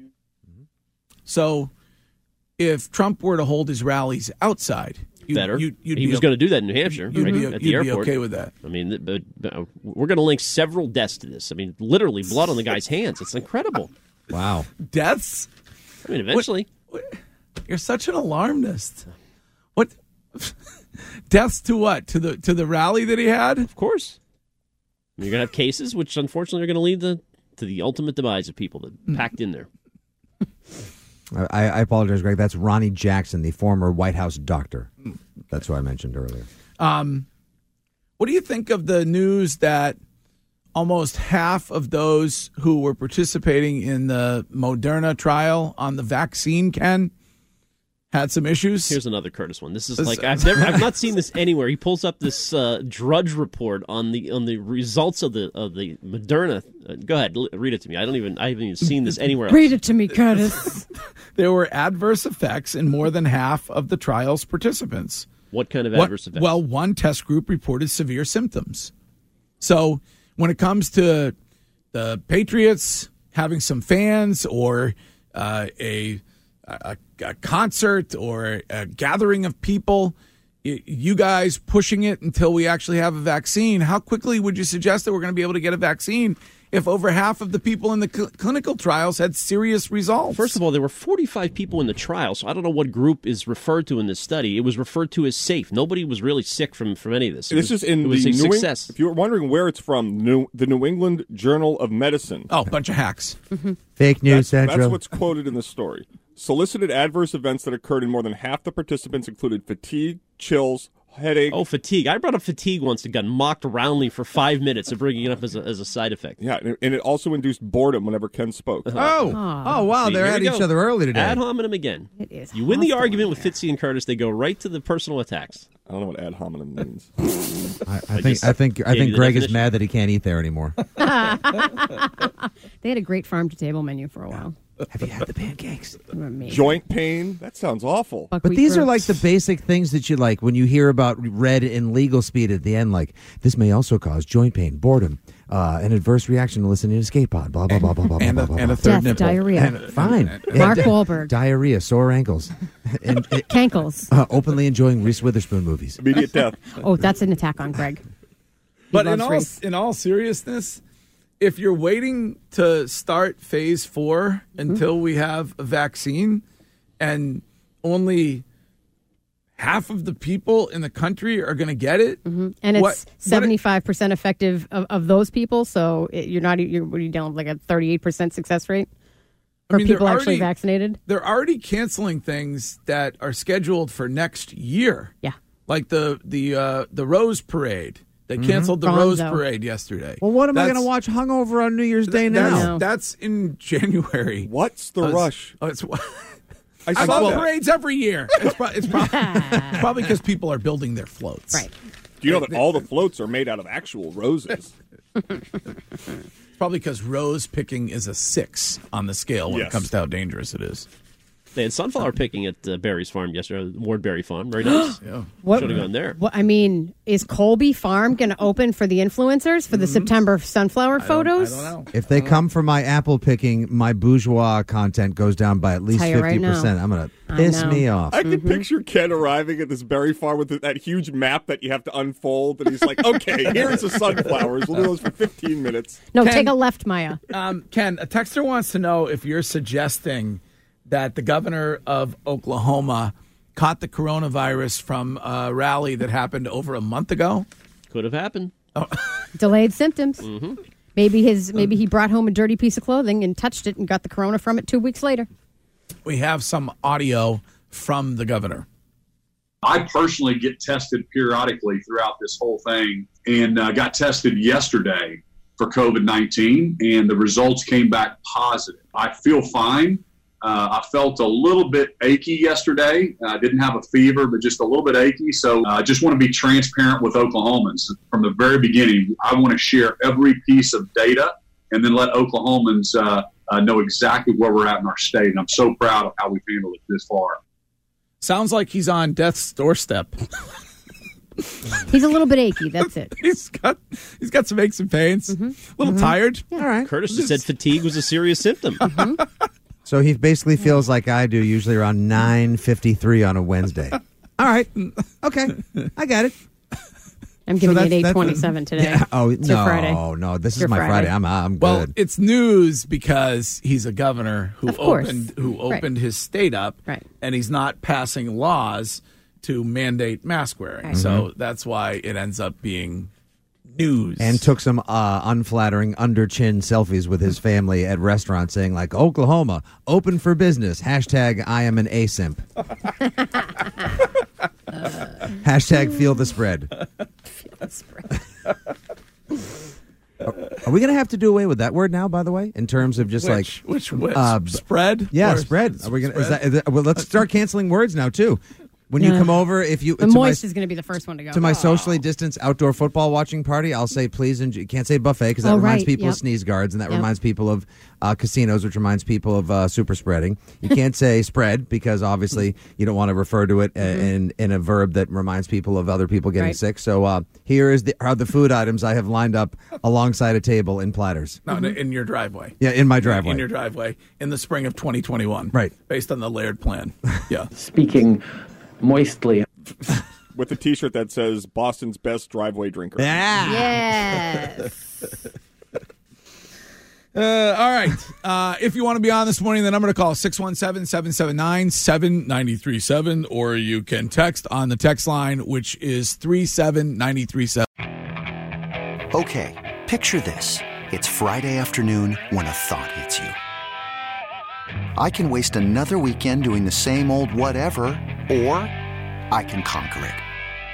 So if Trump were to hold his rallies outside, He was going to do that in New Hampshire, at the airport. You'd be okay with that. I mean, but we're going to link several deaths to this. I mean, literally blood on the guy's hands. It's incredible. Wow. Deaths? I mean, eventually. You're such an alarmist. What? Deaths to what? To the rally that he had? Of course. You're going to have cases, which unfortunately are going to lead to the ultimate demise of people that packed in there. I apologize, Greg. That's Ronnie Jackson, the former White House doctor. That's who I mentioned earlier. What do you think of the news that almost half of those who were participating in the Moderna trial on the vaccine, Ken, had some issues? Here's another Curtis one. This is like I've not seen this anywhere. He pulls up this Drudge report on the results of the Moderna. Go ahead, read it to me. I haven't even seen this anywhere else. Read it to me, Curtis. There were adverse effects in more than half of the trial's participants. What kind of adverse effects? Well, one test group reported severe symptoms. So when it comes to the Patriots having some fans or a concert or a gathering of people, you guys pushing it until we actually have a vaccine, how quickly would you suggest that we're going to be able to get a vaccine if over half of the people in the clinical trials had serious results? First of all, there were 45 people in the trial, so I don't know what group is referred to in this study. It was referred to as safe. Nobody was really sick from any of this. This is in the success. If you were wondering where it's from, the New England Journal of Medicine. Oh, bunch of hacks. Fake news, Central. That's what's quoted in the story. Solicited adverse events that occurred in more than half the participants included fatigue, chills, headache. Oh, fatigue. I brought up fatigue once and got mocked roundly for 5 minutes of bringing it up as a side effect. Yeah, and it also induced boredom whenever Ken spoke. Oh, wow. See, They're here at we each go. other early today. Ad hominem again. It is. You win the argument with Fitzy and Curtis. They go right to the personal attacks. I don't know what ad hominem means. I think Greg is mad that he can't eat there anymore. They had a great farm-to-table menu for a while. Have you had the pancakes? Joint pain? That sounds awful. But these are like the basic things that you like when you hear about read in legal speed at the end, like, this may also cause joint pain, boredom, an adverse reaction to listening to skate pod, blah, blah, blah, blah, blah, and blah, blah, a blah. third Death, nipple. diarrhea. Fine. Mark Wahlberg. Diarrhea, sore ankles. Cankles. Openly enjoying Reese Witherspoon movies. Immediate death. Oh, that's an attack on Greg. But in all seriousness, if you're waiting to start phase 4 until we have a vaccine and only half of the people in the country are going to get it, and it's 75% effective of those people, so you're dealing with like a 38% success rate for people actually vaccinated? They're already canceling things that are scheduled for next year. Yeah. Like the Rose Parade. They canceled the Rose Parade yesterday. Well, what am I going to watch hungover on New Year's Day now? That's in January. What's the rush? Oh, it's I saw that. parades every year. It's probably because people are building their floats. Right. Do you know that all the floats are made out of actual roses? It's probably because rose picking is a 6 on the scale when it comes to how dangerous it is. They had sunflower picking at Barry's farm yesterday, Wardberry Farm. Very nice. Yeah. Should have gone there. What, I mean, is Colby Farm going to open for the influencers for the September sunflower photos? I don't know. If they come for my apple picking, my bourgeois content goes down by at least 50%. I'm going to piss me off. I can picture Ken arriving at this berry farm with that huge map that you have to unfold, and he's like, okay, here's the sunflowers. We'll do those for 15 minutes. No, take a left, Maya. Ken, a texter wants to know if you're suggesting that the governor of Oklahoma caught the coronavirus from a rally that happened over a month ago. Could have happened. Delayed symptoms. Maybe he brought home a dirty piece of clothing and touched it and got the corona from it 2 weeks later. We have some audio from the governor. I personally get tested periodically throughout this whole thing and got tested yesterday for COVID-19, and the results came back positive. I feel fine. I felt a little bit achy yesterday. I didn't have a fever, but just a little bit achy. So I just want to be transparent with Oklahomans. From the very beginning, I want to share every piece of data and then let Oklahomans know exactly where we're at in our state. And I'm so proud of how we've handled it this far. Sounds like he's on death's doorstep. He's a little bit achy. That's it. He's got some aches and pains. A little tired. Yeah. All right. Curtis just said fatigue was a serious symptom. So he basically feels like I do, usually around 9:53 on a Wednesday. All right. Okay. I got it. I'm giving it 8:27 today. Yeah. Oh, It's your Friday. No. This Your is my Friday. I'm good. Well, it's news because he's a governor who Of course. opened his state up, Right. and he's not passing laws to mandate mask wearing. Right. So that's why it ends up being news. And took some unflattering under-chin selfies with his family at restaurants saying, like, Oklahoma, open for business. Hashtag I am an asimp. Hashtag feel the spread. Feel the spread. Are we going to have to do away with that word now, by the way, in terms of just which spread? Yeah, Or spread. Are we going spread? to? Well, let's start canceling words now too. When you come over, if you The Moist is going to be the first one to go. to my socially distanced outdoor football watching party, I'll say please enjoy. You can't say buffet because that reminds people of sneeze guards, and that reminds people of casinos, which reminds people of super spreading. You can't say spread because obviously you don't want to refer to it in a verb that reminds people of other people getting sick. So here are the food items I have lined up alongside a table in platters. No, in your driveway. Yeah, in my driveway. In your driveway in the spring of 2021. Right. Based on the layered plan. Yeah. Speaking moistly. With a T-shirt that says Boston's best driveway drinker. Yes. All right. If you want to be on this morning, the number to call is 617-779-7937, or you can text on the text line, which is 37937. Okay, picture this. It's Friday afternoon when a thought hits you. I can waste another weekend doing the same old whatever, or I can conquer it.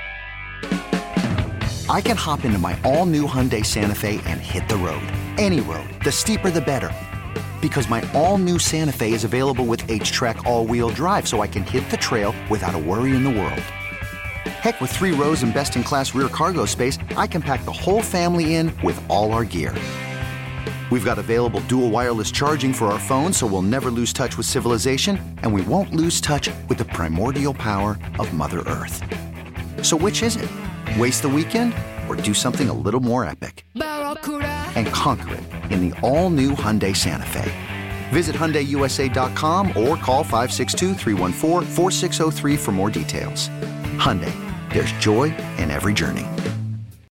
I can hop into my all-new Hyundai Santa Fe and hit the road. Any road. The steeper, the better. Because my all-new Santa Fe is available with H-Track all-wheel drive, so I can hit the trail without a worry in the world. Heck, with 3 rows and best-in-class rear cargo space, I can pack the whole family in with all our gear. We've got available dual wireless charging for our phones, so we'll never lose touch with civilization, and we won't lose touch with the primordial power of Mother Earth. So which is it? Waste the weekend or do something a little more epic? And conquer it in the all-new Hyundai Santa Fe. Visit HyundaiUSA.com or call 562-314-4603 for more details. Hyundai, there's joy in every journey.